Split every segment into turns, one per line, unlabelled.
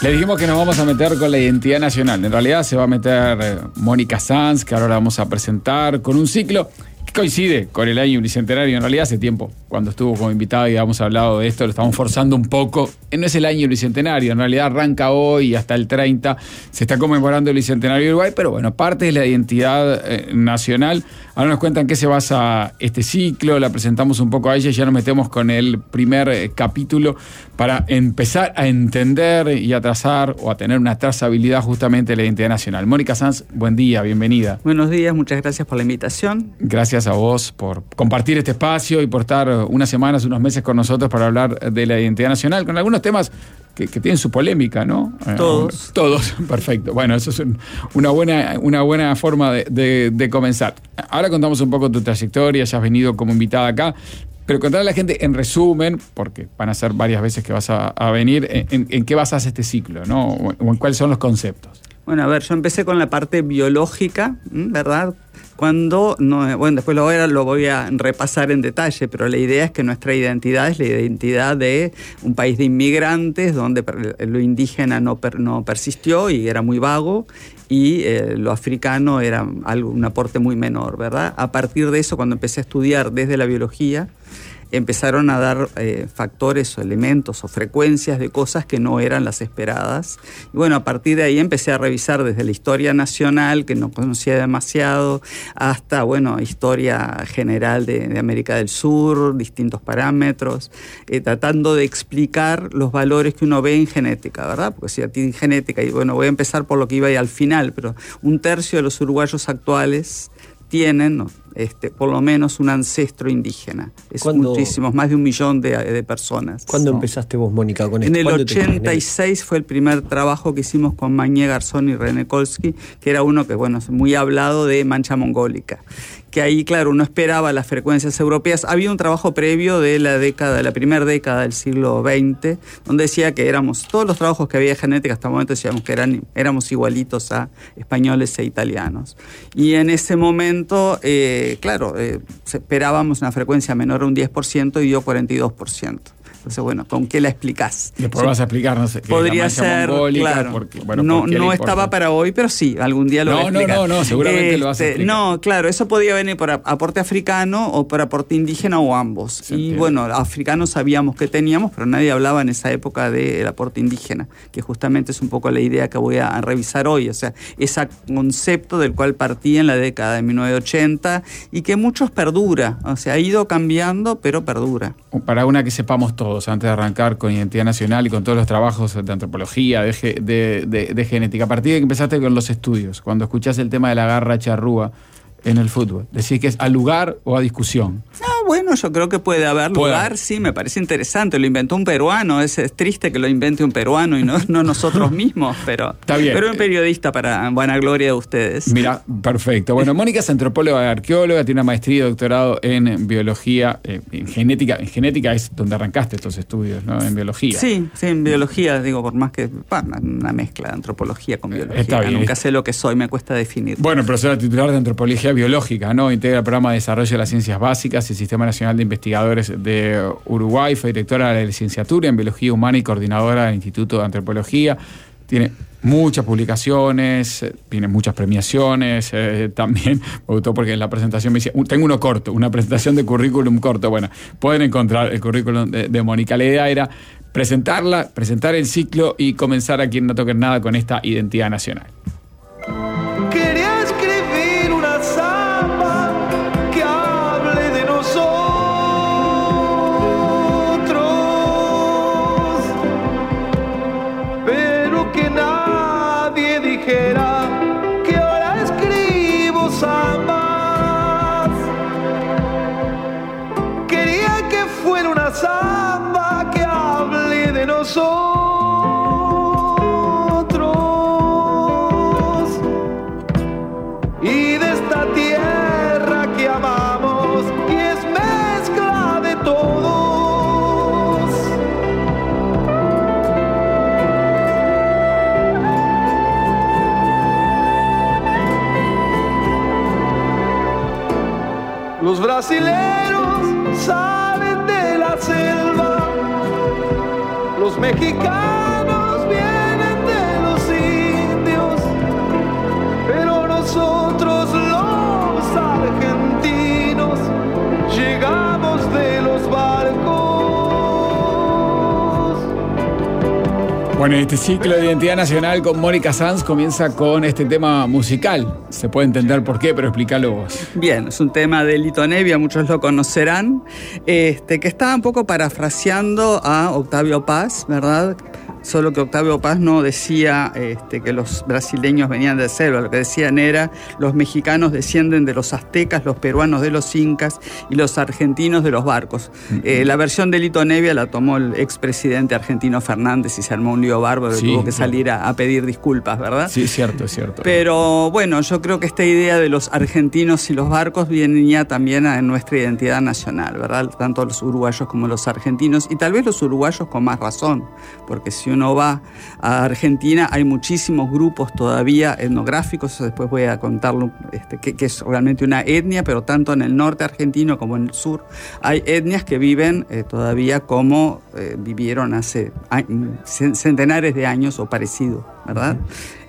Le dijimos que nos vamos a meter con la identidad nacional. En realidad se va a meter Mónica Sanz, que ahora la vamos a presentar, con un ciclo que coincide con el año bicentenario. En realidad hace tiempo, cuando estuvo como invitada y habíamos hablado de esto, lo estamos forzando un poco. No es el año bicentenario, en realidad arranca hoy y hasta el 30 se está conmemorando el bicentenario de Uruguay, pero bueno, parte de la identidad nacional. Ahora nos cuentan qué se basa este ciclo, la presentamos un poco a ella y ya nos metemos con el primer capítulo para empezar a entender y a trazar o a tener una trazabilidad justamente de la identidad nacional. Mónica Sanz, buen día, bienvenida.
Buenos días, muchas gracias por la invitación.
Gracias a vos por compartir este espacio y por estar unas semanas, unos meses con nosotros para hablar de la identidad nacional, con algunos temas que tienen su polémica, ¿no? Todos, perfecto. Bueno, eso es una buena forma de comenzar. Ahora contamos un poco tu trayectoria, ya has venido como invitada acá, pero contarle a la gente en resumen, porque van a ser varias veces que vas a venir, en qué basas este ciclo, ¿no? O en cuáles son los conceptos.
Bueno, a ver, yo empecé con la parte biológica, ¿verdad? Después lo voy a repasar en detalle, pero la idea es que nuestra identidad es la identidad de un país de inmigrantes donde lo indígena no persistió y era muy vago, y lo africano era un aporte muy menor, ¿verdad? A partir de eso, cuando empecé a estudiar desde la biología, empezaron a dar factores o elementos o frecuencias de cosas que no eran las esperadas. Y bueno, a partir de ahí empecé a revisar desde la historia nacional, que no conocía demasiado, hasta, historia general de América del Sur, distintos parámetros, tratando de explicar los valores que uno ve en genética, ¿verdad? Porque si a ti en genética, y voy a empezar por lo que iba ahí al final, pero 1/3 de los uruguayos actuales tienen por lo menos un ancestro indígena. Es muchísimos, más de 1 millón de personas.
¿Cuándo empezaste vos, Mónica, con esto?
En el 86 fue el primer trabajo que hicimos con Mañé Garzón y René Kolsky, que era uno que, es muy hablado de mancha mongólica. Que ahí, claro, uno esperaba las frecuencias europeas. Había un trabajo previo de la primera década del siglo XX, donde decía que todos los trabajos que había de genética hasta el momento decíamos que éramos igualitos a españoles e italianos. Y en ese momento, esperábamos una frecuencia menor a un 10% y dio 42%. Entonces, ¿con qué la explicás?
Después vas a explicar, no sé,
podría ser, claro,
porque,
no estaba para hoy, pero sí, algún día lo voy a explicar.
No, seguramente lo vas a explicar.
No, claro, eso podía venir por aporte africano o por aporte indígena o ambos. Sí, y africanos sabíamos que teníamos, pero nadie hablaba en esa época del aporte indígena, que justamente es un poco la idea que voy a revisar hoy, o sea, ese concepto del cual partí en la década de 1980 y que muchos perdura, o sea, ha ido cambiando, pero perdura.
Para una que sepamos todos, antes de arrancar con identidad nacional y con todos los trabajos de antropología, de genética, a partir de que empezaste con los estudios, cuando escuchás el tema de la garra charrúa en el fútbol, ¿decís que es a lugar o a discusión?
Yo creo que puede haber lugar, sí, me parece interesante. Lo inventó un peruano, es triste que lo invente un peruano y no nosotros mismos, pero
está bien.
Pero un periodista para buena gloria de ustedes.
Mira, perfecto. Bueno, Mónica es antropóloga y arqueóloga, tiene una maestría y doctorado en biología, en genética. En genética es donde arrancaste estos estudios, ¿no? En biología.
Sí, en biología, por más que una mezcla de antropología con biología.
Está bien.
Nunca sé lo que soy, me cuesta definir.
Bueno, profesora titular de antropología biológica, ¿no? Integra el programa de desarrollo de las ciencias básicas y el Sistema Nacional de Investigadores de Uruguay, fue directora de la licenciatura en Biología Humana y coordinadora del Instituto de Antropología. Tiene muchas publicaciones, tiene muchas premiaciones, también me gustó porque en la presentación me decía, tengo uno corto, una presentación de currículum corto. Bueno, pueden encontrar el currículum de Mónica. La idea era presentar el ciclo y comenzar a quien no toque nada con esta identidad nacional.
Samba que hable de nosotros y de esta tierra que amamos y es mezcla de todos. Los brasileros salen de la selva, los mexicanos vienen
Bueno, este ciclo de Identidad Nacional con Mónica Sanz comienza con este tema musical. Se puede entender por qué, pero explícalo vos.
Bien, es un tema de Lito Nebbia, muchos lo conocerán, que estaba un poco parafraseando a Octavio Paz, ¿verdad? Solo que Octavio Paz no decía que los brasileños venían de selva, lo que decían era los mexicanos descienden de los aztecas, los peruanos de los incas y los argentinos de los barcos. La versión de Lito Nebbia la tomó el expresidente argentino Fernández y se armó un lío bárbaro,
Sí,
tuvo que salir a pedir disculpas, ¿verdad?
Sí, es cierto.
Pero bueno, yo creo que esta idea de los argentinos y los barcos venía también en nuestra identidad nacional, ¿verdad? Tanto los uruguayos como los argentinos, y tal vez los uruguayos con más razón, porque si uno va a Argentina hay muchísimos grupos todavía etnográficos, eso después voy a contarlo, que es realmente una etnia, pero tanto en el norte argentino como en el sur hay etnias que viven todavía como vivieron hace centenares de años o parecido, ¿verdad?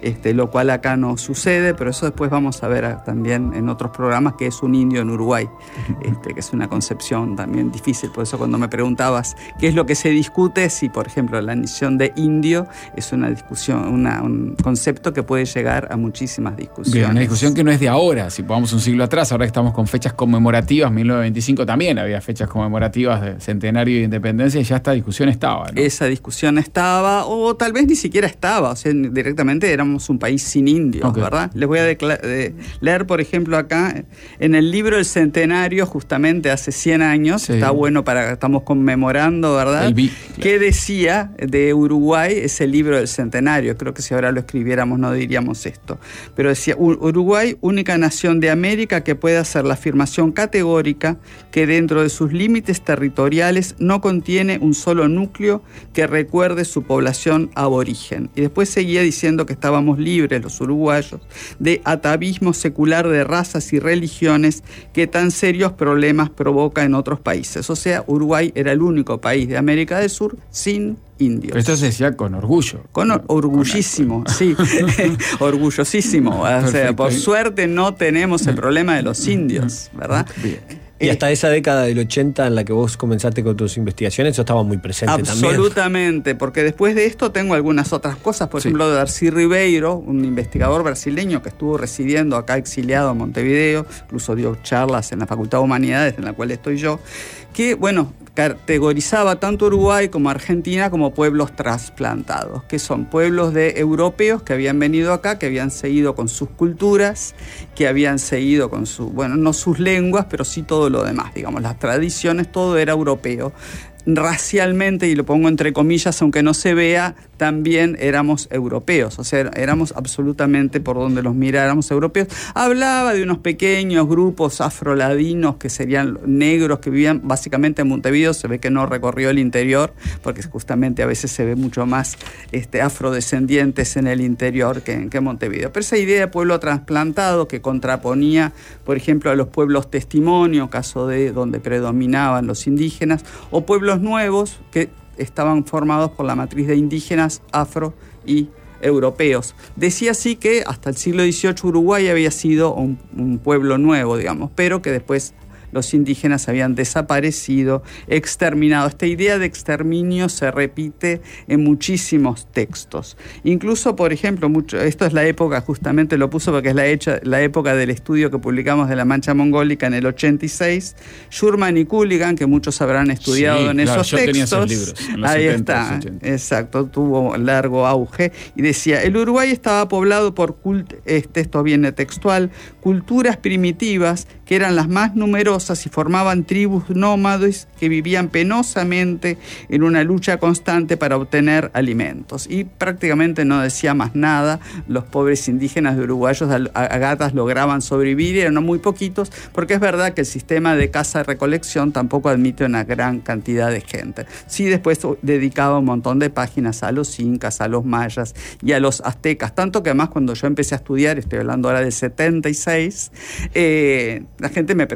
Lo cual acá no sucede, pero eso después vamos a ver también en otros programas, que es un indio en Uruguay, que es una concepción también difícil. Por eso cuando me preguntabas qué es lo que se discute, si por ejemplo la noción de indio es una discusión, un concepto que puede llegar a muchísimas discusiones.
Bien, una discusión que no es de ahora, si vamos un siglo atrás, ahora que estamos con fechas conmemorativas, 1925 también había fechas conmemorativas de centenario de independencia y ya esta discusión estaba, ¿no?
Esa discusión estaba, o tal vez ni siquiera estaba, o sea, directamente éramos un país sin indios,
Okay.
¿verdad? Les voy a leer, por ejemplo, acá, en el libro El Centenario, justamente hace 100 años,
Sí.
está bueno estamos conmemorando, ¿verdad?
Claro.
¿Qué decía de Uruguay ese libro del Centenario? Creo que si ahora lo escribiéramos no diríamos esto. Pero decía, Uruguay, única nación de América que puede hacer la afirmación categórica que dentro de sus límites territoriales no contiene un solo núcleo que recuerde su población aborigen. Y después seguía diciendo que estábamos libres, los uruguayos, de atavismo secular de razas y religiones que tan serios problemas provoca en otros países. O sea, Uruguay era el único país de América del Sur sin indios.
Pero esto se decía con orgullo.
Orgullísimo, sí, orgullosísimo. O sea, por suerte no tenemos el problema de los indios, ¿verdad?
Bien.
Y hasta esa década del 80 en la que vos comenzaste con tus investigaciones, eso estaba muy presente también.
Absolutamente, porque después de esto tengo algunas otras cosas, por ejemplo, de Darcy Ribeiro, un investigador brasileño que estuvo residiendo acá exiliado en Montevideo, incluso dio charlas en la Facultad de Humanidades, en la cual estoy yo, que, bueno, categorizaba tanto Uruguay como Argentina como pueblos trasplantados, que son pueblos de europeos que habían venido acá, que habían seguido con sus culturas, que habían seguido con no sus lenguas, pero sí todo lo demás, digamos, las tradiciones, todo era europeo. Racialmente, y lo pongo entre comillas, aunque no se vea, también éramos europeos, o sea, éramos absolutamente, por donde los miráramos, europeos. Hablaba de unos pequeños grupos afroladinos que serían negros, que vivían básicamente en Montevideo. Se ve que no recorrió el interior, porque justamente a veces se ve mucho más afrodescendientes en el interior que en Montevideo. Pero esa idea de pueblo trasplantado que contraponía, por ejemplo, a los pueblos testimonio, caso de donde predominaban los indígenas, o pueblos nuevos que estaban formados por la matriz de indígenas, afro y europeos. Decía así que hasta el siglo XVIII Uruguay había sido un pueblo nuevo, digamos, pero que después los indígenas habían desaparecido, exterminado. Esta idea de exterminio se repite en muchísimos textos. Incluso, por ejemplo, esto es la época, justamente lo puso porque es la época del estudio que publicamos de la Mancha Mongólica en el 86. Schurman y Cooligan, que muchos habrán estudiado en esos
yo
textos.
tenía esos libros, en los
Ahí
70,
está,
los 80.
exacto, tuvo largo auge. Y decía, el Uruguay estaba poblado por, esto viene textual, culturas primitivas que eran las más numerosas y formaban tribus nómades que vivían penosamente en una lucha constante para obtener alimentos. Y prácticamente no decía más nada. Los pobres indígenas de uruguayos a gatas lograban sobrevivir, eran muy poquitos, porque es verdad que el sistema de caza-recolección tampoco admite una gran cantidad de gente. Sí, después dedicaba un montón de páginas a los incas, a los mayas y a los aztecas, tanto que además cuando yo empecé a estudiar, estoy hablando ahora del 76, la gente me preguntaba,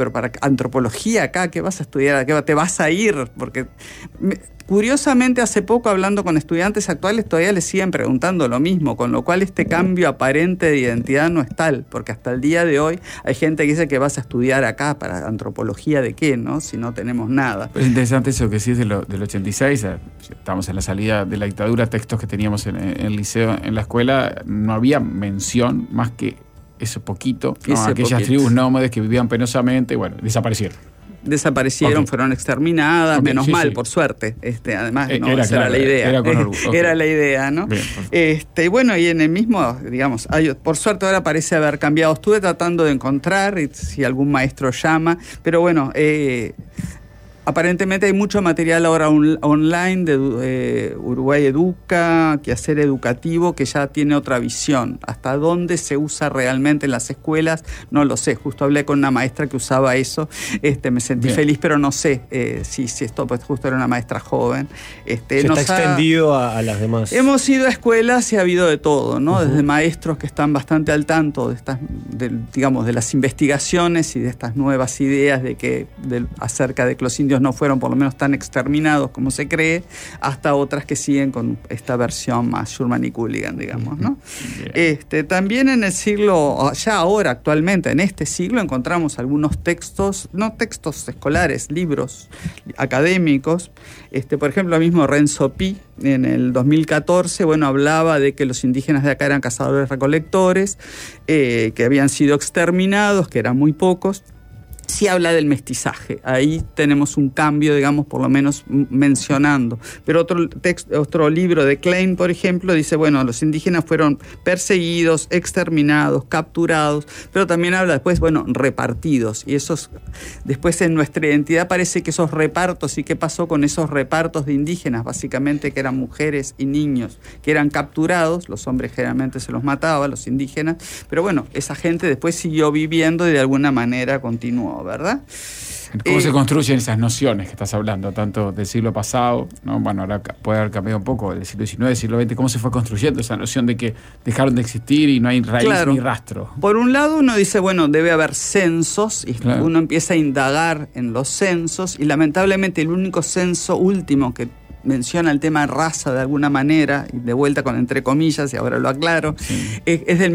pero para antropología acá, ¿qué vas a estudiar? ¿A qué te vas a ir? Porque curiosamente hace poco, hablando con estudiantes actuales, todavía les siguen preguntando lo mismo, con lo cual este cambio aparente de identidad no es tal, porque hasta el día de hoy hay gente que dice que vas a estudiar acá para antropología de qué, ¿no? Si no tenemos nada.
Es interesante eso que decís del 86, estamos en la salida de la dictadura, textos que teníamos en el liceo, en la escuela, no había mención más que eso poquito, ¿no? Aquellas tribus nómades que vivían penosamente, bueno, desaparecieron.
Desaparecieron, fueron exterminadas, menos mal, por suerte. Además, no, esa era la idea.
Era con orgullo.
Era la idea, ¿no? Bien, y bueno, y en el mismo, digamos, por suerte ahora parece haber cambiado. Estuve tratando de encontrar si algún maestro llama, pero bueno, aparentemente hay mucho material ahora online de Uruguay Educa, Quehacer Educativo, que ya tiene otra visión. Hasta dónde se usa realmente en las escuelas, no lo sé. Justo hablé con una maestra que usaba eso. Me sentí feliz, pero no sé si esto, pues justo era una maestra joven.
Se está extendido a las demás.
Hemos ido a escuelas y ha habido de todo, ¿no? Desde maestros que están bastante al tanto de estas, digamos, de las investigaciones y de estas nuevas ideas acerca de que los indios no fueron por lo menos tan exterminados como se cree, hasta otras que siguen con esta versión más Schulman y Cooligan, digamos, ¿no? También en el siglo, ya ahora actualmente, en este siglo, encontramos algunos textos, no textos escolares, libros académicos. Por ejemplo, el mismo Renzo Pi, en el 2014, bueno, hablaba de que los indígenas de acá eran cazadores-recolectores, que habían sido exterminados, que eran muy pocos. Sí habla del mestizaje, ahí tenemos un cambio, digamos, por lo menos mencionando. Pero otro libro de Klein, por ejemplo, dice, bueno, los indígenas fueron perseguidos, exterminados, capturados, pero también habla después, bueno, repartidos. Y después en nuestra identidad parece que esos repartos, ¿y qué pasó con esos repartos de indígenas? Básicamente que eran mujeres y niños que eran capturados, los hombres generalmente se los mataba, los indígenas, pero bueno, esa gente después siguió viviendo y de alguna manera continuó, ¿verdad?
¿Cómo se construyen esas nociones que estás hablando, tanto del siglo pasado, ¿no? Bueno, ahora puede haber cambiado un poco, del siglo XIX, siglo XX, ¿cómo se fue construyendo esa noción de que dejaron de existir y no hay raíz ni rastro?
Por un lado uno dice, bueno, debe haber censos, y uno empieza a indagar en los censos, y lamentablemente el único censo último que menciona el tema raza de alguna manera, y de vuelta con entre comillas, y ahora lo aclaro, es del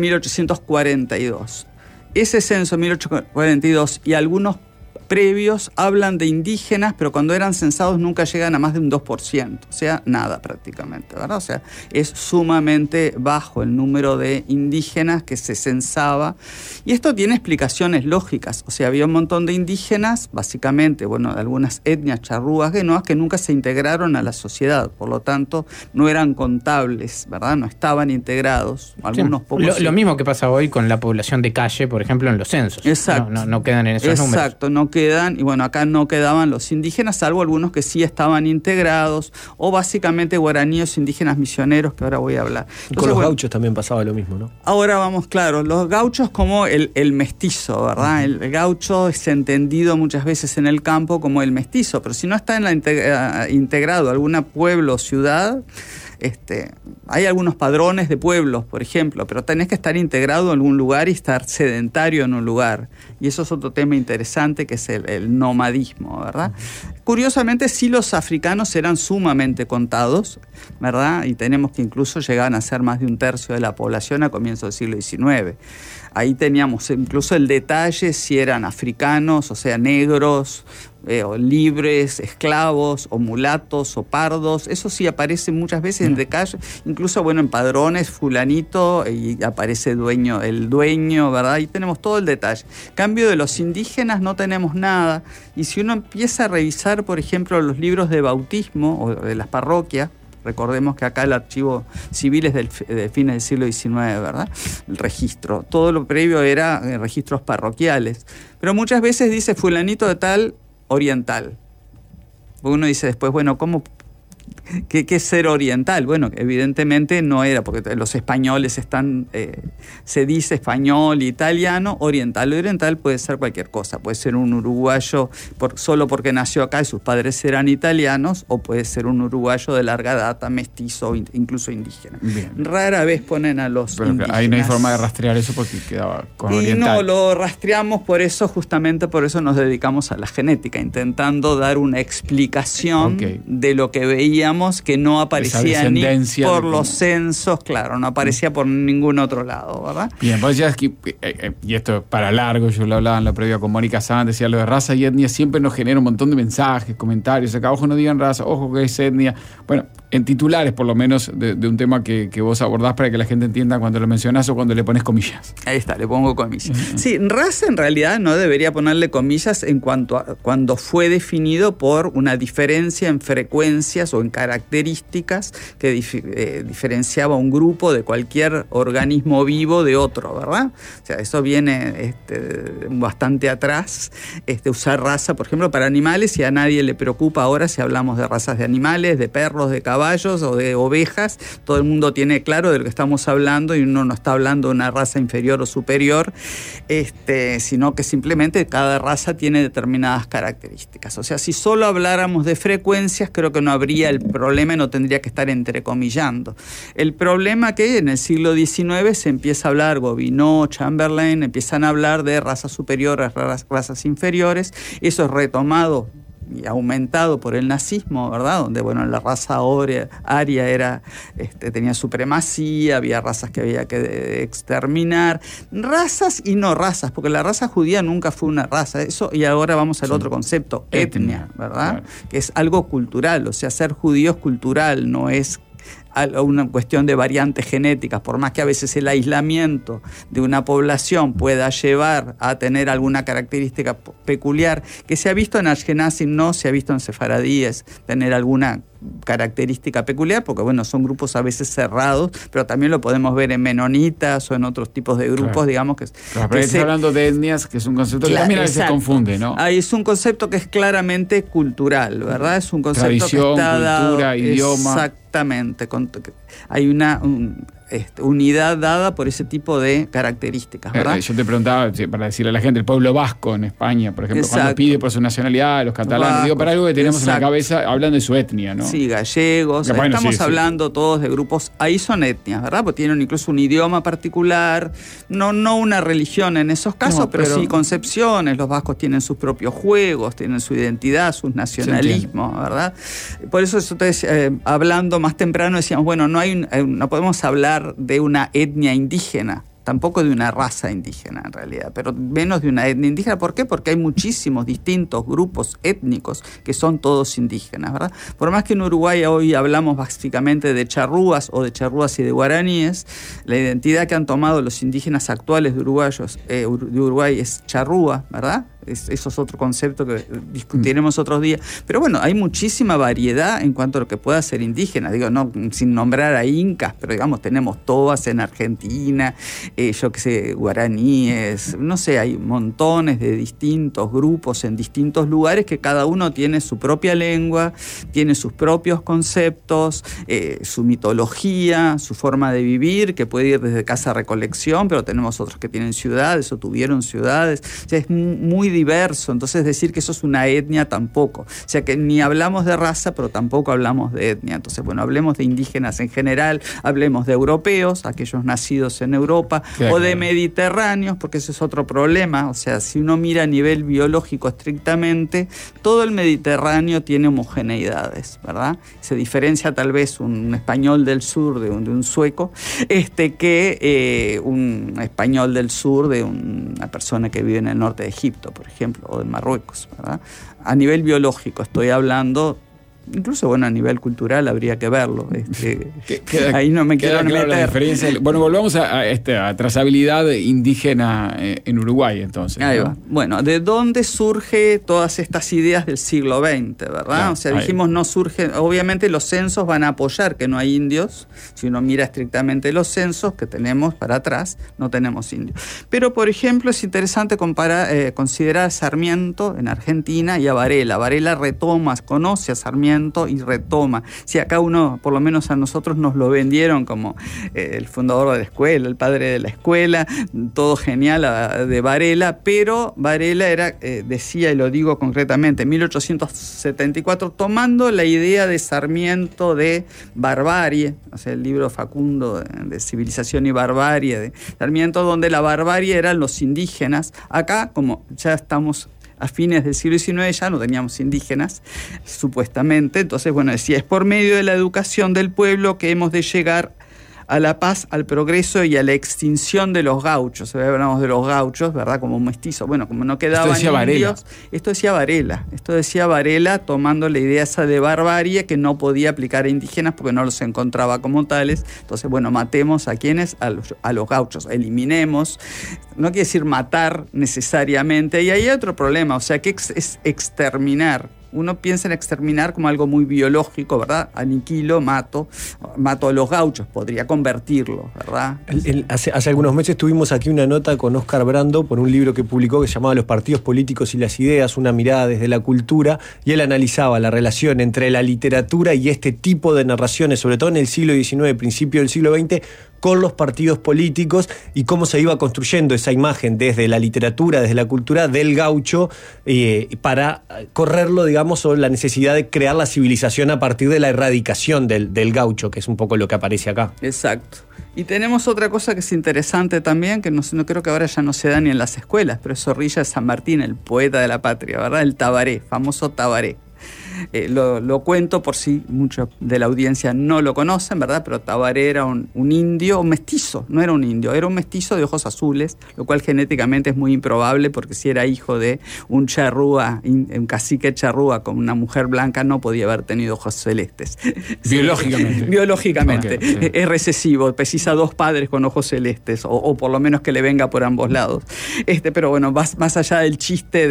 1842. Ese censo 1842 y algunos previos hablan de indígenas, pero cuando eran censados nunca llegan a más de un 2%, o sea, nada prácticamente, ¿verdad? O sea, es sumamente bajo el número de indígenas que se censaba, y esto tiene explicaciones lógicas. O sea, había un montón de indígenas, básicamente, bueno, de algunas etnias charrúas, guenoas, que nunca se integraron a la sociedad, por lo tanto, no eran contables, ¿verdad? No estaban integrados, algunos pocos.
Lo mismo que pasa hoy con la población de calle, por ejemplo, en los censos.
Exacto.
No quedan en esos números.
Exacto, no quedan, y bueno, acá no quedaban los indígenas, salvo algunos que sí estaban integrados, o básicamente guaraníes indígenas misioneros, que ahora voy a hablar. Entonces,
con los gauchos también pasaba lo mismo, ¿no? Ahora
vamos, claro, los gauchos como el mestizo, ¿verdad? El gaucho es entendido muchas veces en el campo como el mestizo, pero si no está integrado a algún pueblo o ciudad, hay algunos padrones de pueblos, por ejemplo, pero tenés que estar integrado en algún lugar y estar sedentario en un lugar. Y eso es otro tema interesante, que es el nomadismo, ¿verdad? Curiosamente, sí, los africanos eran sumamente contados, ¿verdad? Y tenemos que incluso llegaban a ser más de un tercio de la población a comienzos del siglo XIX. Ahí teníamos incluso el detalle si eran africanos, o sea, negros, o libres, esclavos, o mulatos, o pardos. Eso sí aparece muchas veces en detalle, incluso, bueno, en padrones, fulanito, y aparece el dueño, ¿verdad? Ahí tenemos todo el detalle. Cambio de los indígenas no tenemos nada, y si uno empieza a revisar, por ejemplo, los libros de bautismo, o de las parroquias, recordemos que acá el archivo civil es de fines del siglo XIX, ¿verdad? El registro. Todo lo previo era registros parroquiales. Pero muchas veces dice fulanito de tal oriental. Uno dice después, bueno, ¿cómo ¿Qué es ser oriental? Bueno, evidentemente no era, porque los españoles están, se dice español, italiano, oriental. Oriental puede ser cualquier cosa, puede ser un uruguayo solo porque nació acá y sus padres eran italianos, o puede ser un uruguayo de larga data, mestizo, incluso indígena.
Bien.
Rara vez ponen a los
Pero
indígenas.
ahí no hay forma de rastrear eso porque quedaba con
Y
oriental.
no, lo rastreamos justamente por eso nos dedicamos a la genética, intentando dar una explicación de lo que veíamos que no aparecía ni por los censos, claro, no aparecía por ningún otro lado, ¿verdad?
Bien, vos decías que, y esto es para largo, yo lo hablaba en la previa con Mónica Sanz, decía lo de raza y etnia siempre nos genera un montón de mensajes, comentarios, acá ojo no digan raza, ojo que es etnia. Bueno, en titulares por lo menos de un tema que vos abordás para que la gente entienda cuando lo mencionás o cuando le pones comillas.
Ahí está, le pongo comillas. Sí, raza en realidad no debería ponerle comillas en cuanto a cuando fue definido por una diferencia en frecuencias o en características que diferenciaba un grupo de cualquier organismo vivo de otro, ¿verdad? O sea, eso viene bastante atrás. Usar raza, por ejemplo, para animales, y a nadie le preocupa ahora si hablamos de razas de animales, de perros, de caballos o de ovejas. Todo el mundo tiene claro de lo que estamos hablando y uno no está hablando de una raza inferior o superior, sino que simplemente cada raza tiene determinadas características. O sea, si solo habláramos de frecuencias, creo que no habría el problema y no tendría que estar entrecomillando. El problema que en el siglo XIX se empieza a hablar, Gobineau, Chamberlain, empiezan a hablar de razas superiores, razas inferiores. Eso es retomado y aumentado por el nazismo, ¿verdad? Donde, bueno, la raza aria era, tenía supremacía, había razas que había que exterminar, razas y no razas, porque la raza judía nunca fue una raza, eso, y ahora vamos al otro concepto, etnia, ¿verdad? Claro. Que es algo cultural, o sea, ser judío es cultural, no es una cuestión de variantes genéticas, por más que a veces el aislamiento de una población pueda llevar a tener alguna característica peculiar, que se ha visto en Ashkenazim, no se ha visto en sefaradíes, tener alguna característica peculiar, porque bueno, son grupos a veces cerrados, pero también lo podemos ver en menonitas o en otros tipos de grupos, claro, digamos que...
Claro, pero estás hablando de etnias, que es un concepto, claro, que también a veces confunde, ¿no?
Ahí es un concepto que es claramente cultural, ¿verdad? Es un concepto
tradición,
que está
cultura,
dado,
idioma.
Exactamente. Hay una unidad dada por ese tipo de características, ¿verdad?
Yo te preguntaba, para decirle a la gente, el pueblo vasco en España, por ejemplo,
exacto,
cuando pide por su nacionalidad, los catalanes, vascos, digo, para algo que tenemos exacto, en la cabeza, hablando de su etnia, ¿no?
Sí, gallegos, bueno, estamos hablando todos de grupos, ahí son etnias, ¿verdad? Porque tienen incluso un idioma particular, no una religión en esos casos, pero sí concepciones. Los vascos tienen sus propios juegos, tienen su identidad, sus nacionalismos, ¿verdad? Por eso hablando más temprano decíamos, bueno, no podemos hablar de una etnia indígena, tampoco de una raza indígena en realidad, pero menos de una etnia indígena. ¿Por qué? Porque hay muchísimos distintos grupos étnicos que son todos indígenas, ¿verdad? Por más que en Uruguay hoy hablamos básicamente de charrúas o de charrúas y de guaraníes, la identidad que han tomado los indígenas actuales de Uruguay es charrúa, ¿verdad? Eso es otro concepto que discutiremos otros días. Pero bueno, hay muchísima variedad en cuanto a lo que pueda ser indígena. Digo, no sin nombrar a incas, pero digamos, tenemos tobas en Argentina, yo qué sé, guaraníes, no sé, hay montones de distintos grupos en distintos lugares que cada uno tiene su propia lengua, tiene sus propios conceptos, su mitología, su forma de vivir, que puede ir desde casa a recolección, pero tenemos otros que tienen ciudades o tuvieron ciudades. O sea, es muy diverso, entonces decir que eso es una etnia tampoco. O sea que ni hablamos de raza, pero tampoco hablamos de etnia. Entonces, bueno, hablemos de indígenas en general, hablemos de europeos, aquellos nacidos en Europa, claro, o de mediterráneos, porque ese es otro problema. O sea, si uno mira a nivel biológico estrictamente, todo el Mediterráneo tiene homogeneidades, ¿verdad? Se diferencia tal vez un español del sur de un sueco, que un español del sur de una persona que vive en el norte de Egipto, por ejemplo, o de Marruecos, ¿verdad? A nivel biológico estoy hablando, incluso bueno, a nivel cultural habría que verlo. Ahí no me quiero meter.
La diferencia. Bueno, volvamos a trazabilidad indígena en Uruguay, entonces.
Ahí va. Bueno, ¿de dónde surge todas estas ideas del siglo XX, verdad? Claro, o sea, dijimos, no surge, obviamente los censos van a apoyar que no hay indios. Si uno mira estrictamente los censos que tenemos para atrás, no tenemos indios. Pero, por ejemplo, es interesante considerar a Sarmiento en Argentina y a Varela. Varela conoce a Sarmiento Sarmiento y retoma. Si acá uno, por lo menos a nosotros nos lo vendieron como el fundador de la escuela, el padre de la escuela, todo genial de Varela, pero Varela era, decía, y lo digo concretamente, en 1874, tomando la idea de Sarmiento de barbarie, o sea, el libro Facundo de Civilización y Barbarie de Sarmiento, donde la barbarie eran los indígenas. Acá, como ya estamos a fines del siglo XIX, ya no teníamos indígenas, supuestamente. Entonces, bueno, decía, es por medio de la educación del pueblo que hemos de llegar a la paz, al progreso y a la extinción de los gauchos. Hablamos de los gauchos, ¿verdad? Como un mestizo. Bueno, como no quedaban indios. Esto decía Varela, tomando la idea esa de barbarie que no podía aplicar a indígenas porque no los encontraba como tales. Entonces, bueno, matemos a quienes, a los gauchos, eliminemos. No quiere decir matar necesariamente. Y ahí hay otro problema, o sea, ¿qué es exterminar? Uno piensa en exterminar como algo muy biológico, ¿verdad? Aniquilo, mato a los gauchos, podría convertirlo, ¿verdad?
Hace algunos meses tuvimos aquí una nota con Oscar Brando por un libro que publicó que se llamaba Los partidos políticos y las ideas, una mirada desde la cultura, y él analizaba la relación entre la literatura y este tipo de narraciones, sobre todo en el siglo XIX, principio del siglo XX, con los partidos políticos y cómo se iba construyendo esa imagen desde la literatura, desde la cultura del gaucho para correrlo, digamos, sobre la necesidad de crear la civilización a partir de la erradicación del gaucho, que es un poco lo que aparece acá.
Exacto. Y tenemos otra cosa que es interesante también, que no creo que ahora ya no se da ni en las escuelas, pero es Zorrilla de San Martín, el poeta de la patria, ¿verdad? El Tabaré, famoso Tabaré. Lo cuento por si muchos de la audiencia no lo conocen, ¿verdad? Pero Tabaré era un indio, un mestizo, no era un indio, era un mestizo de ojos azules, lo cual genéticamente es muy improbable porque si era hijo de un charrúa, un cacique charrúa con una mujer blanca, no podía haber tenido ojos celestes.
Biológicamente.
Biológicamente.
Okay, sí.
Es recesivo, precisa dos padres con ojos celestes, o por lo menos que le venga por ambos lados. Pero bueno, más allá del chiste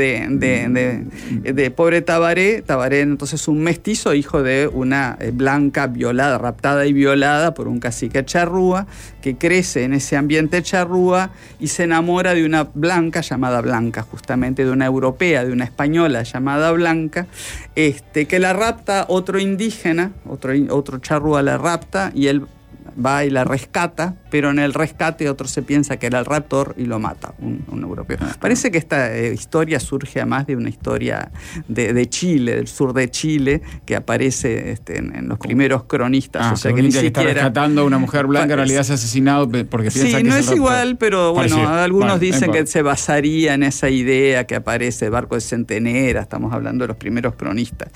de pobre Tabaré entonces un mestizo, hijo de una blanca violada, raptada y violada por un cacique charrúa, que crece en ese ambiente charrúa y se enamora de una blanca llamada Blanca, justamente de una europea, de una española llamada Blanca, que la rapta otro indígena, otro charrúa la rapta y él va y la rescata, pero en el rescate otro se piensa que era el raptor y lo mata, un europeo. Parece que esta historia surge además de una historia de Chile, del sur de Chile, que aparece en los primeros cronistas. O sea que ni siquiera
está rescatando a una mujer blanca, en realidad se ha asesinado porque piensa que
no
es
es igual, pero bueno,
parecido.
algunos dicen que se basaría en esa idea que aparece, el barco de Centenera, estamos hablando de los primeros cronistas,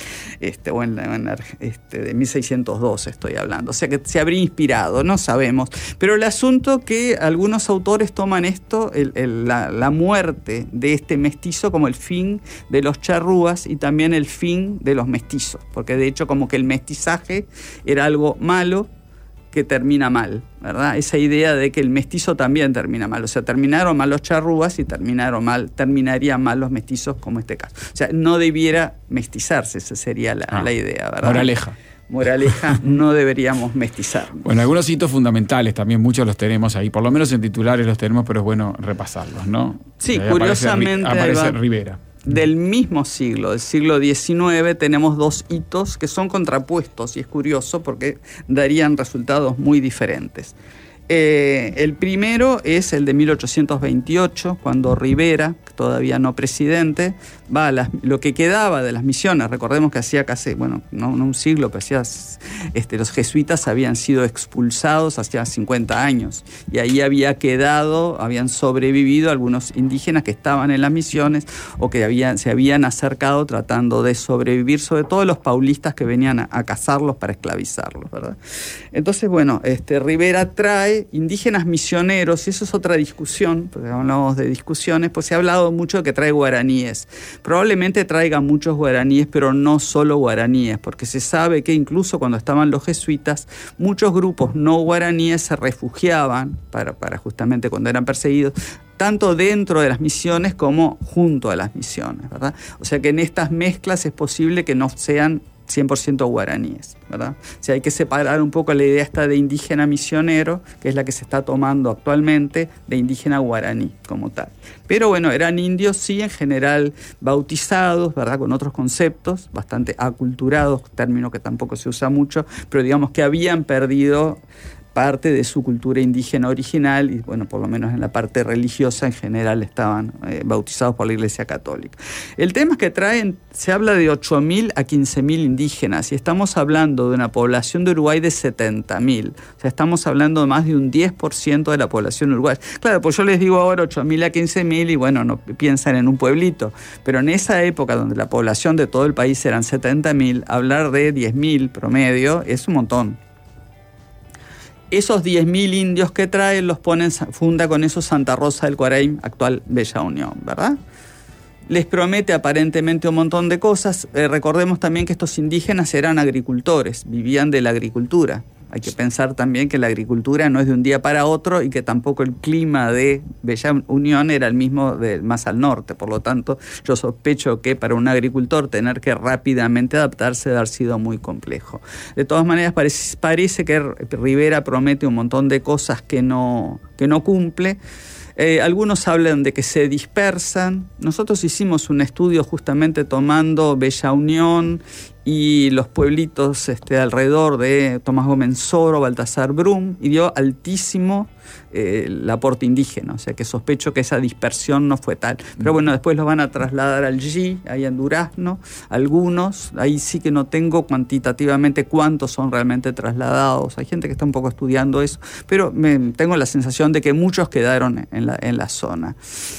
de 1612 estoy hablando, o sea que se habría inspirado. No sabemos, pero el asunto que algunos autores toman esto, la muerte de este mestizo como el fin de los charrúas y también el fin de los mestizos, porque de hecho como que el mestizaje era algo malo que termina mal, ¿verdad? Esa idea de que el mestizo también termina mal, o sea, terminaron mal los charrúas y terminarían mal los mestizos como este caso. O sea, no debiera mestizarse, esa sería la idea, ¿verdad? Moraleja, no deberíamos mestizar.
Bueno, algunos hitos fundamentales también, muchos los tenemos ahí, por lo menos en titulares los tenemos, pero es bueno repasarlos, ¿no?
Sí, curiosamente
aparece Rivera.
Del mismo siglo, del siglo XIX, tenemos dos hitos que son contrapuestos y es curioso porque darían resultados muy diferentes. El primero es el de 1828, cuando Rivera, todavía no presidente, va a lo que quedaba de las misiones. Recordemos que hacía casi, no un siglo, pero los jesuitas habían sido expulsados hacía 50 años y ahí habían sobrevivido algunos indígenas que estaban en las misiones o que se habían acercado tratando de sobrevivir, sobre todo los paulistas que venían a cazarlos para esclavizarlos, ¿verdad? Entonces, Rivera trae indígenas misioneros, y eso es otra discusión, porque hablamos de discusiones, pues se ha hablado mucho de que trae guaraníes. Probablemente traiga muchos guaraníes, pero no solo guaraníes, porque se sabe que incluso cuando estaban los jesuitas, muchos grupos no guaraníes se refugiaban para justamente cuando eran perseguidos, tanto dentro de las misiones como junto a las misiones, ¿verdad? O sea que en estas mezclas es posible que no sean 100% guaraníes, ¿verdad? O sea, hay que separar un poco la idea esta de indígena misionero, que es la que se está tomando actualmente, de indígena guaraní como tal. Pero bueno, eran indios, sí, en general bautizados, ¿verdad? Con otros conceptos, bastante aculturados, término que tampoco se usa mucho, pero digamos que habían perdido parte de su cultura indígena original y, bueno, por lo menos en la parte religiosa en general estaban bautizados por la Iglesia Católica. El tema es que se habla de 8.000 a 15.000 indígenas y estamos hablando de una población de Uruguay de 70.000. O sea, estamos hablando de más de un 10% de la población uruguaya. Claro, pues yo les digo ahora 8.000 a 15.000 y, bueno, no piensan en un pueblito. Pero en esa época donde la población de todo el país eran 70.000, hablar de 10.000 promedio es un montón. Esos 10.000 indios que traen los funda con eso Santa Rosa del Cuaraim, actual Bella Unión, ¿verdad? Les promete aparentemente un montón de cosas. Recordemos también que estos indígenas eran agricultores, vivían de la agricultura. Hay que pensar también que la agricultura no es de un día para otro y que tampoco el clima de Bella Unión era el mismo más al norte. Por lo tanto, yo sospecho que para un agricultor tener que rápidamente adaptarse debe haber sido muy complejo. De todas maneras, parece que Rivera promete un montón de cosas que no cumple. Algunos hablan de que se dispersan. Nosotros hicimos un estudio justamente tomando Bella Unión y los pueblitos alrededor de Tomás Gómez Soro, Baltasar Brum, y dio altísimo el aporte indígena, o sea que sospecho que esa dispersión no fue tal. Pero bueno, después los van a trasladar al G, ahí en Durazno, algunos, ahí sí que no tengo cuantitativamente cuántos son realmente trasladados, hay gente que está un poco estudiando eso, pero tengo la sensación de que muchos quedaron en la zona.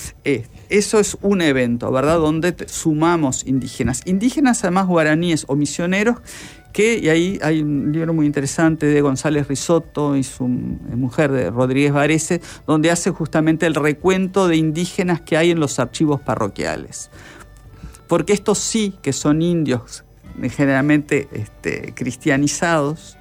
Eso es un evento, ¿verdad?, donde sumamos indígenas además guaraníes o misioneros, y ahí hay un libro muy interesante de González Risotto y su mujer, de Rodríguez Varese, donde hace justamente el recuento de indígenas que hay en los archivos parroquiales. Porque estos sí que son indios generalmente cristianizados,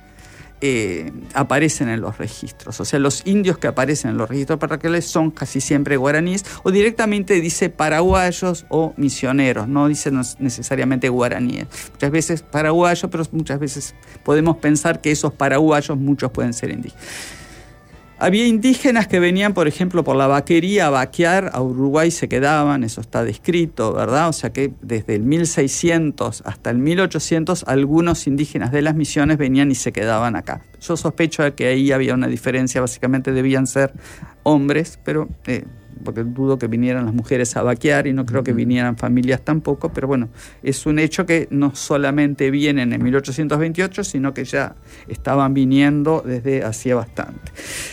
aparecen en los registros. O sea, los indios que aparecen en los registros parroquiales son casi siempre guaraníes, o directamente dice paraguayos o misioneros, no dice necesariamente guaraníes. Muchas veces paraguayos, pero muchas veces podemos pensar que esos paraguayos muchos pueden ser indígenas. Había indígenas que venían, por ejemplo, por la vaquería a vaquear a Uruguay, se quedaban, eso está descrito, ¿verdad? O sea que desde el 1600 hasta el 1800 algunos indígenas de las misiones venían y se quedaban acá. Yo sospecho de que ahí había una diferencia, básicamente debían ser hombres, pero porque dudo que vinieran las mujeres a vaquear y no creo que vinieran familias tampoco, pero bueno, es un hecho que no solamente vienen en 1828, sino que ya estaban viniendo desde hacía bastante.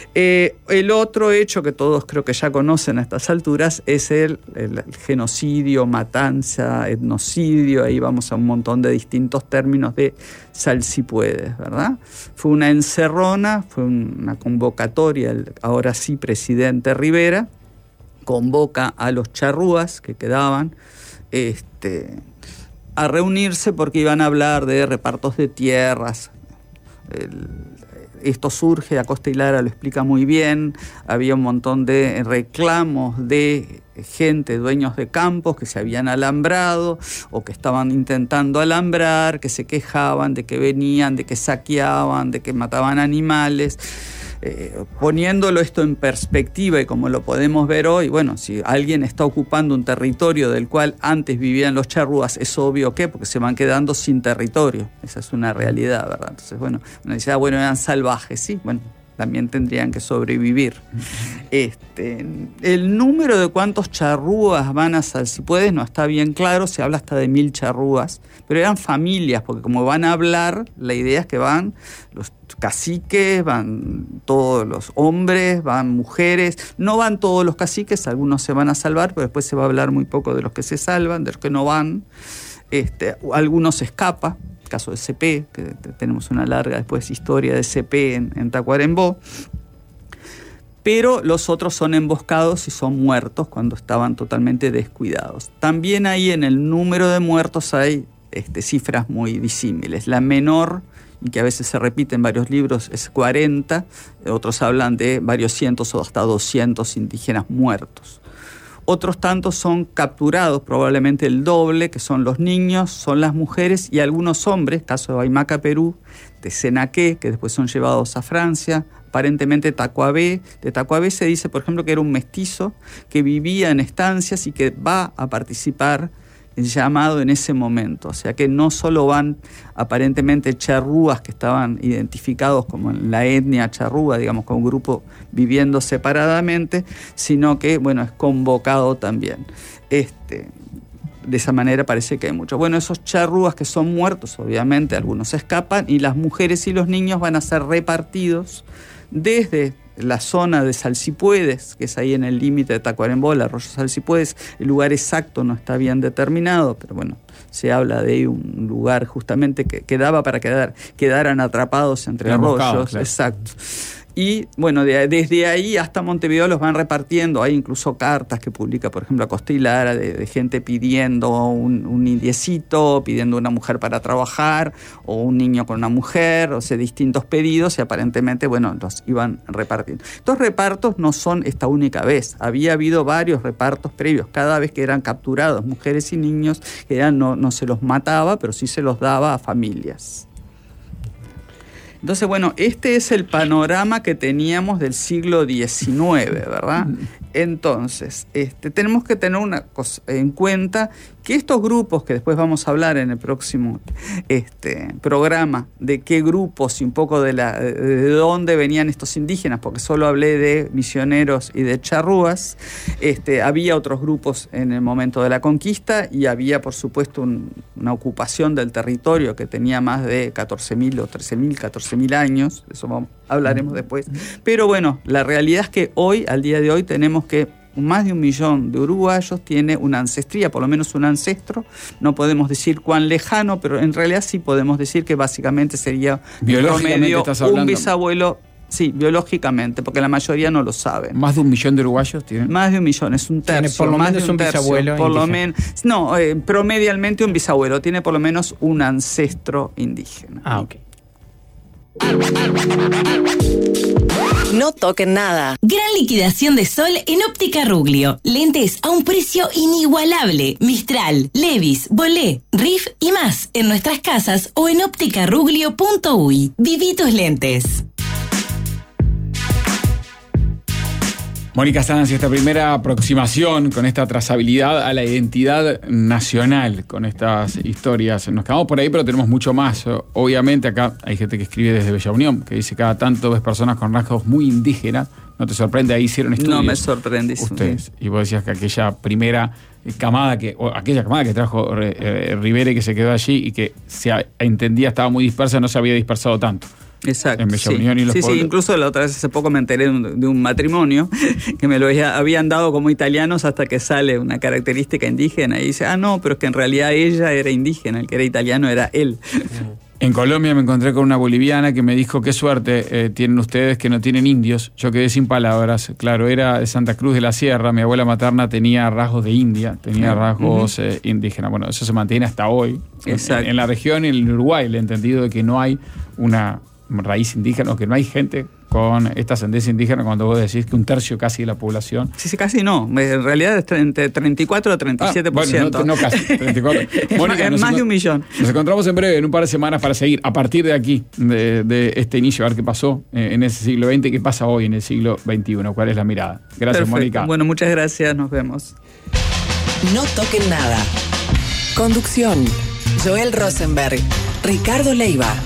El otro hecho que todos creo que ya conocen a estas alturas es el genocidio, matanza, etnocidio, ahí vamos a un montón de distintos términos de salsipuedes, ¿verdad? Fue una encerrona, fue una convocatoria, el ahora sí presidente Rivera convoca a los charrúas que quedaban a reunirse porque iban a hablar de repartos de tierras. Esto surge, Acosta y Lara lo explica muy bien, había un montón de reclamos de gente, dueños de campos que se habían alambrado o que estaban intentando alambrar, que se quejaban de que venían, de que saqueaban, de que mataban animales. Poniéndolo esto en perspectiva y como lo podemos ver hoy, bueno, si alguien está ocupando un territorio del cual antes vivían los charrúas, es obvio que porque se van quedando sin territorio, esa es una realidad, ¿verdad? Entonces, bueno, uno dice, bueno, eran salvajes, sí, bueno, también tendrían que sobrevivir. El número de cuántos charrúas van a Salsipuedes no está bien claro, se habla hasta de 1000 charrúas, pero eran familias, porque como van a hablar, la idea es que van los caciques, van todos los hombres, van mujeres, no van todos los caciques, algunos se van a salvar, pero después se va a hablar muy poco de los que se salvan, de los que no van, algunos escapan. Caso de CP, que tenemos una larga después historia de CP en Tacuarembó, pero los otros son emboscados y son muertos cuando estaban totalmente descuidados. También ahí en el número de muertos hay cifras muy disímiles. La menor, y que a veces se repite en varios libros, es 40, otros hablan de varios cientos o hasta 200 indígenas muertos. Otros tantos son capturados, probablemente el doble, que son los niños, son las mujeres y algunos hombres, caso de Baimaca, Perú, de Senaqué, que después son llevados a Francia, aparentemente Tacuabé. De Tacuabé se dice, por ejemplo, que era un mestizo que vivía en estancias y que va a participar llamado en ese momento. O sea que no solo van aparentemente charrúas que estaban identificados como en la etnia charrúa, digamos, con un grupo viviendo separadamente, sino que, bueno, es convocado también. De esa manera parece que hay muchos. Bueno, esos charrúas que son muertos, obviamente, algunos escapan y las mujeres y los niños van a ser repartidos desde la zona de Salsipuedes, que es ahí en el límite de Tacuarembó, el arroyo Salsipuedes. El lugar exacto no está bien determinado, pero bueno, se habla de un lugar justamente que quedaba para quedaran atrapados entre arroyos. Claro. Exacto. Y bueno, desde ahí hasta Montevideo los van repartiendo. Hay incluso cartas que publica, por ejemplo, Acosta y Lara, de gente pidiendo un indiecito, pidiendo una mujer para trabajar, o un niño con una mujer, o sea, distintos pedidos, y aparentemente, bueno, los iban repartiendo. Estos repartos no son esta única vez. Había habido varios repartos previos. Cada vez que eran capturados mujeres y niños, no se los mataba, pero sí se los daba a familias. Entonces, bueno, este es el panorama que teníamos del siglo XIX, ¿verdad? Entonces, tenemos que tener una cosa en cuenta, que estos grupos, que después vamos a hablar en el próximo programa, de qué grupos y un poco de dónde venían estos indígenas, porque solo hablé de misioneros y de charrúas. Había otros grupos en el momento de la conquista y había, por supuesto, una ocupación del territorio que tenía más de 14.000 o 13.000, 14.000 años. Eso hablaremos después. Pero bueno, la realidad es que hoy, al día de hoy, tenemos que más de 1 millón de uruguayos tiene una ancestría, por lo menos un ancestro. No podemos decir cuán lejano, pero en realidad sí podemos decir que básicamente sería promedio un bisabuelo. Sí, biológicamente, porque la mayoría no lo saben.
¿Más de 1 millón de uruguayos tienen?
Más de 1 millón, es un tercio.
Tiene por lo menos un bisabuelo
por lo menos. No, promedialmente un bisabuelo tiene por lo menos un ancestro indígena.
Ah, ok.
No toquen nada. Gran liquidación de sol en Óptica Ruglio. Lentes a un precio inigualable. Mistral, Levis, Bolé, Riff y más en nuestras casas o en opticaruglio.uy. Viví tus lentes.
Mónica Sanz, esta primera aproximación con esta trazabilidad a la identidad nacional, con estas historias. Nos quedamos por ahí, pero tenemos mucho más. Obviamente acá hay gente que escribe desde Bella Unión, que dice cada tanto ves personas con rasgos muy indígenas. ¿No te sorprende? Ahí hicieron estudios.
No me sorprende.
Ustedes. Y vos decías que aquella primera camada que trajo Rivera y que se quedó allí y que se entendía estaba muy dispersa, no se había dispersado tanto.
Exacto.
En Bella Unión y los pueblos.
Sí, incluso la otra vez hace poco me enteré de un matrimonio que me lo habían dado como italianos hasta que sale una característica indígena y dice, no, pero es que en realidad ella era indígena, el que era italiano era él.
En Colombia me encontré con una boliviana que me dijo, qué suerte tienen ustedes que no tienen indios. Yo quedé sin palabras. Claro, era de Santa Cruz de la Sierra, mi abuela materna tenía rasgos de India, tenía rasgos indígenas. Bueno, eso se mantiene hasta hoy.
Exacto.
En la región y en el Uruguay, el entendido de que no hay una raíz indígena, o que no hay gente con esta ascendencia indígena, cuando vos decís que un tercio casi de la población.
Sí, casi no. En realidad es entre 34 a 37%.
Bueno, no casi, 34. Mónica,
más de 1 millón.
Nos encontramos en breve, en un par de semanas, para seguir a partir de aquí, de este inicio, a ver qué pasó en ese siglo XX y qué pasa hoy en el siglo XXI. ¿Cuál es la mirada? Gracias,
perfecto.
Mónica.
Bueno, muchas gracias. Nos vemos.
No toquen nada. Conducción: Joel Rosenberg, Ricardo Leiva.